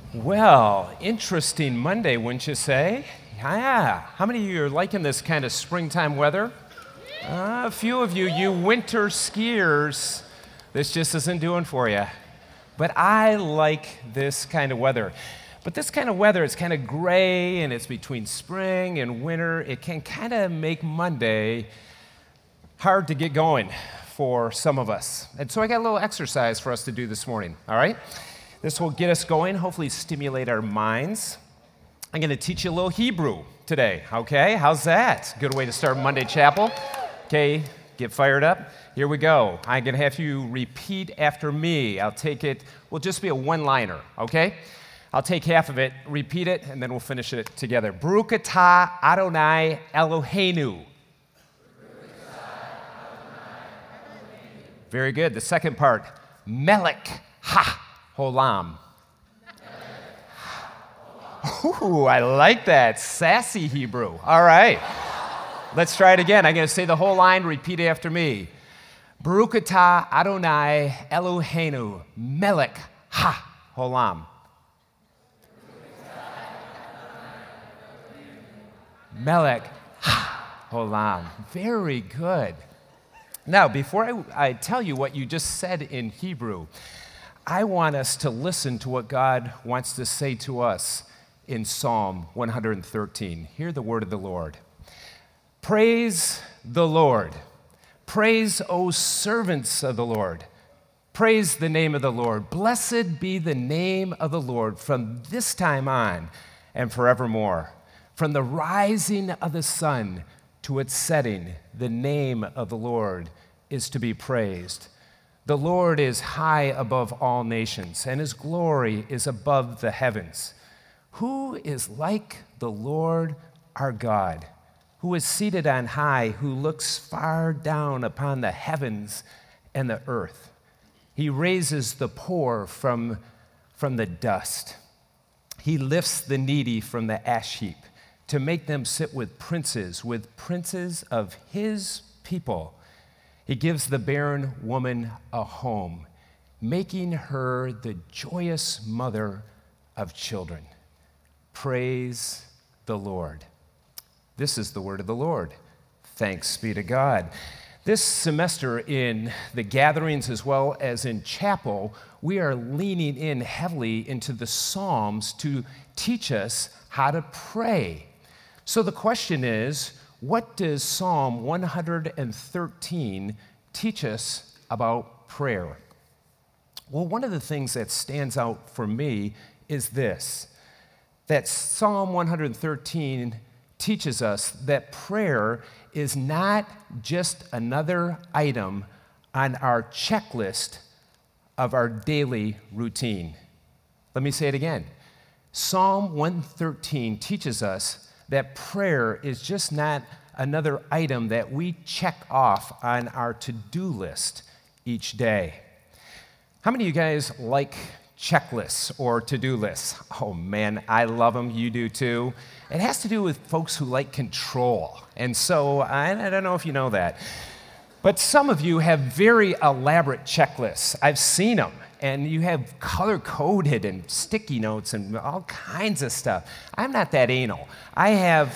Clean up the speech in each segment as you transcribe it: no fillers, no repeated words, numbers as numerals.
Well, interesting Monday, wouldn't you say? Yeah. How many of you are liking this kind of springtime weather? A few of you, you winter skiers, this just isn't doing for you. But I like this kind of weather. But this kind of weather, it's kind of gray and it's between spring and winter. It can kind of make Monday hard to get going for some of us. And so I got a little exercise for us to do this morning, all right? This will get us going, hopefully stimulate our minds. I'm going to teach you a little Hebrew today, okay? How's that? Good way to start Monday Chapel. Okay, get fired up. Here we go. I'm going to have you repeat after me. I'll take it, will just be a one-liner, okay? I'll take half of it, repeat it, and then we'll finish it together. Baruch atah Adonai Eloheinu. Very good. The second part, Melech HaOlam. Ooh, I like that. Sassy Hebrew. All right. Let's try it again. I'm going to say the whole line. Repeat it after me. Baruch atah Adonai Eloheinu Melech HaOlam. Melech HaOlam. Very good. Now, before I tell you what you just said in Hebrew, I want us to listen to what God wants to say to us in Psalm 113. Hear the word of the Lord. Praise the Lord. Praise, O servants of the Lord. Praise the name of the Lord. Blessed be the name of the Lord from this time on and forevermore. From the rising of the sun to its setting, the name of the Lord is to be praised. The Lord is high above all nations, and his glory is above the heavens. Who is like the Lord our God, who is seated on high, who looks far down upon the heavens and the earth? He raises the poor from the dust. He lifts the needy from the ash heap to make them sit with princes of his people. He gives the barren woman a home, making her the joyous mother of children. Praise the Lord. This is the word of the Lord. Thanks be to God. This semester in the gatherings as well as in chapel, we are leaning in heavily into the Psalms to teach us how to pray. So the question is, what does Psalm 113 teach us about prayer? Well, one of the things that stands out for me is this, that Psalm 113 teaches us that prayer is not just another item on our checklist of our daily routine. Let me say it again. Psalm 113 teaches us that prayer is just not another item that we check off on our to-do list each day. How many of you guys like checklists or to-do lists? Oh man, I love them. You do too. It has to do with folks who like control. And so, I don't know if you know that, but some of you have very elaborate checklists. I've seen them. And you have color-coded and sticky notes and all kinds of stuff. I'm not that anal. I have,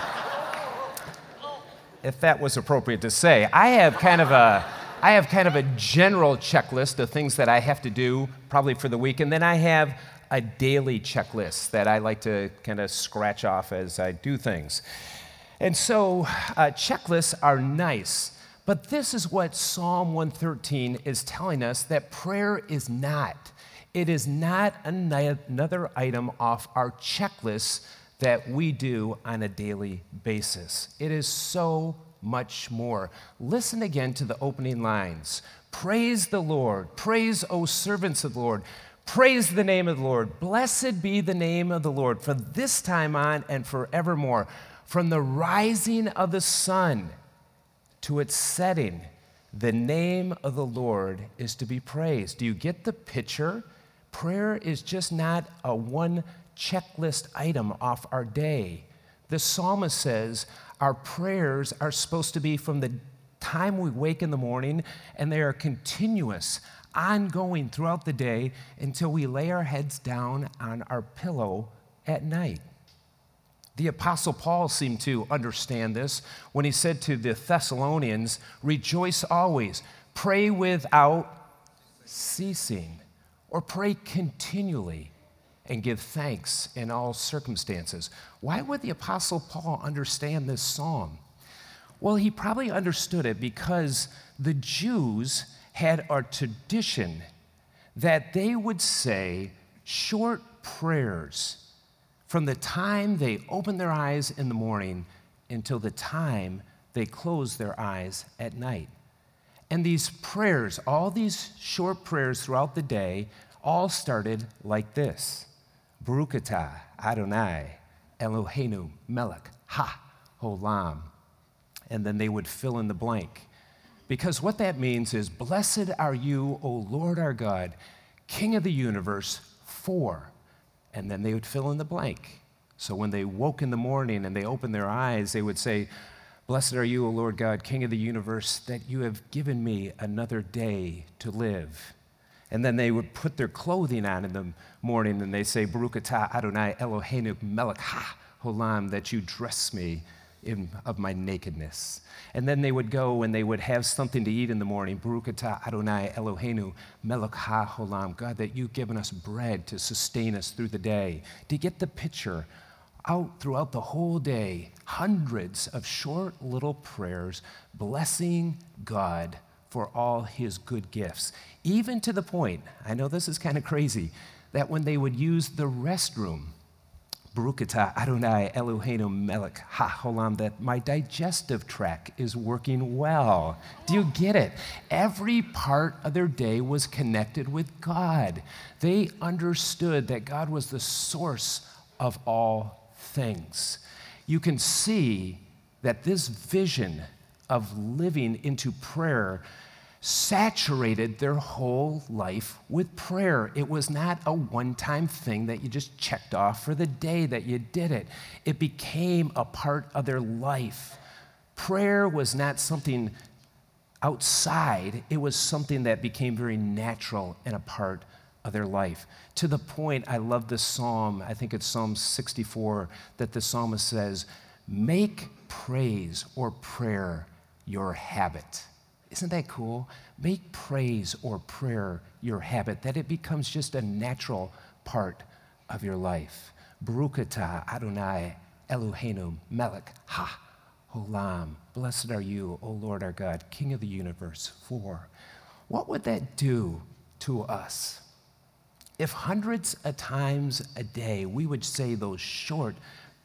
if that was appropriate to say, I have kind of a general checklist of things that I have to do probably for the week, and then I have a daily checklist that I like to kind of scratch off as I do things. And so checklists are nice. But this is what Psalm 113 is telling us, that prayer is not. It is not another item off our checklist that we do on a daily basis. It is so much more. Listen again to the opening lines. Praise the Lord. Praise, O servants of the Lord. Praise the name of the Lord. Blessed be the name of the Lord from this time on and forevermore. From the rising of the sun to its setting, the name of the Lord is to be praised. Do you get the picture? Prayer is just not a one checklist item off our day. The psalmist says our prayers are supposed to be from the time we wake in the morning, and they are continuous, ongoing throughout the day until we lay our heads down on our pillow at night. The Apostle Paul seemed to understand this when he said to the Thessalonians, "Rejoice always, pray without ceasing," or pray continually, and give thanks in all circumstances. Why would the Apostle Paul understand this psalm? Well, he probably understood it because the Jews had a tradition that they would say short prayers from the time they opened their eyes in the morning until the time they closed their eyes at night. And these prayers, all these short prayers throughout the day, all started like this: Baruch atah Adonai Eloheinu melech ha-olam. And then they would fill in the blank. Because what that means is, "Blessed are you, O Lord our God, King of the universe, for," and then they would fill in the blank. So when they woke in the morning and they opened their eyes, they would say, "Blessed are you, O Lord God, King of the universe, that you have given me another day to live." And then they would put their clothing on in the morning and they say, "Baruch atah Adonai Eloheinu melech ha-olam, that you dress me of my nakedness." And then they would go and they would have something to eat in the morning. "Baruch atah Adonai Eloheinu melech ha-olam," God, that you've given us bread to sustain us through the day. To get the picture, out throughout the whole day, hundreds of short little prayers blessing God for all his good gifts. Even to the point, I know this is kind of crazy, that when they would use the restroom, "Baruch atah Adonai Eloheinu melech ha-olam," that my digestive tract is working well. Do you get it? Every part of their day was connected with God. They understood that God was the source of all things. You can see that this vision of living into prayer saturated their whole life with prayer. It was not a one-time thing that you just checked off for the day that you did it. It became a part of their life. Prayer was not something outside. It was something that became very natural and a part of their life. To the point, I love this psalm, I think it's Psalm 64, that the psalmist says, "Make praise or prayer your habit." Isn't that cool? Make praise or prayer your habit, that it becomes just a natural part of your life. Baruch atah Adonai Eloheinu melech ha-olam. Blessed are you, O Lord our God, King of the universe, for. What would that do to us? If hundreds of times a day we would say those short,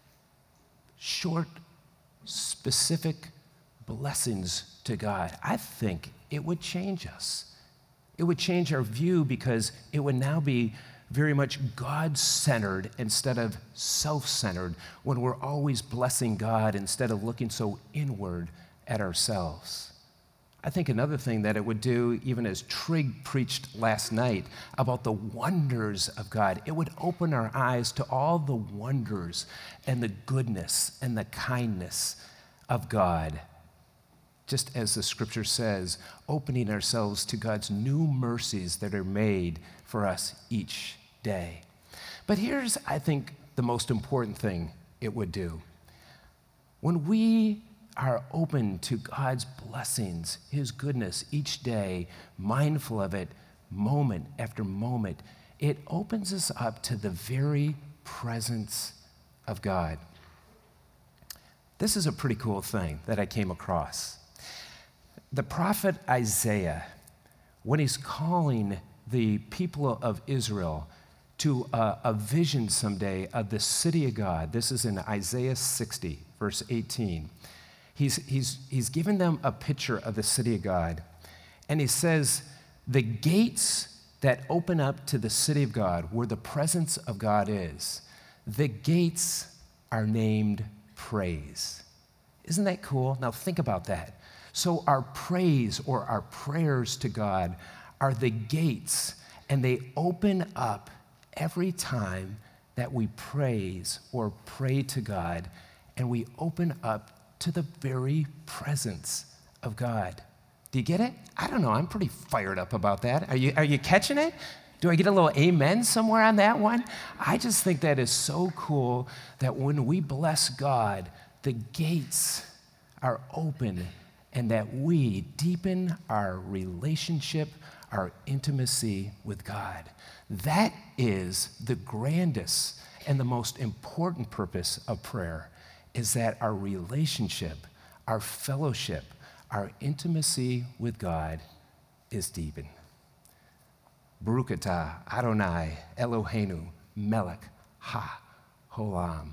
specific blessings to God, I think it would change us. It would change our view because it would now be very much God-centered instead of self-centered, when we're always blessing God instead of looking so inward at ourselves. I think another thing that it would do, even as Trig preached last night about the wonders of God, it would open our eyes to all the wonders and the goodness and the kindness of God. Just as the scripture says, opening ourselves to God's new mercies that are made for us each day. But here's, I think, the most important thing it would do. When we are open to God's blessings, his goodness each day, mindful of it moment after moment, it opens us up to the very presence of God. This is a pretty cool thing that I came across. The prophet Isaiah, when he's calling the people of Israel to a vision someday of the city of God, this is in Isaiah 60, verse 18. He's given them a picture of the city of God, and he says, the gates that open up to the city of God, where the presence of God is, the gates are named praise. Isn't that cool? Now think about that. So our praise or our prayers to God are the gates, and they open up every time that we praise or pray to God, and we open up to the very presence of God. Do you get it? I don't know. I'm pretty fired up about that. Are you catching it? Do I get a little amen somewhere on that one? I just think that is so cool that when we bless God, the gates are open and that we deepen our relationship, our intimacy with God. That is the grandest and the most important purpose of prayer, is that our relationship, our fellowship, our intimacy with God is deepened. Baruch atah Adonai Eloheinu melech ha-olam.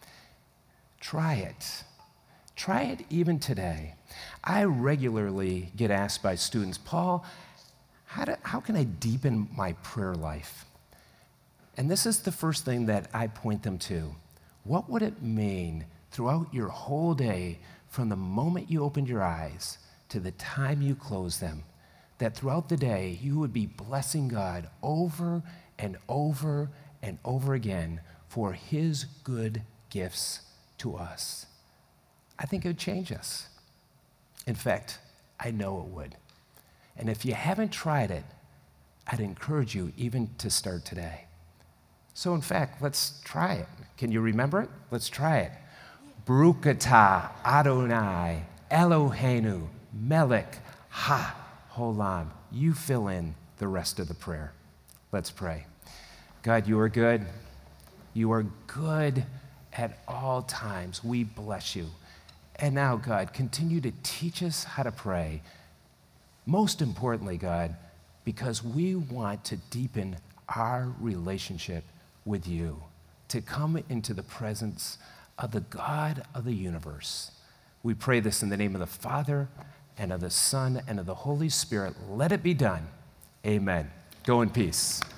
Try it. Try it even today. I regularly get asked by students, Paul, how can I deepen my prayer life? And this is the first thing that I point them to. What would it mean throughout your whole day, from the moment you opened your eyes to the time you close them, that throughout the day you would be blessing God over and over and over again for his good gifts to us? I think it would change us. In fact, I know it would. And if you haven't tried it, I'd encourage you even to start today. So in fact, let's try it. Can you remember it? Let's try it. Baruch atah Adonai Eloheinu melech ha-olam. You fill in the rest of the prayer. Let's pray. God, you are good. You are good at all times. We bless you. And now, God, continue to teach us how to pray. Most importantly, God, because we want to deepen our relationship with you, to come into the presence of the God of the universe. We pray this in the name of the Father, and of the Son, and of the Holy Spirit. Let it be done. Amen. Go in peace.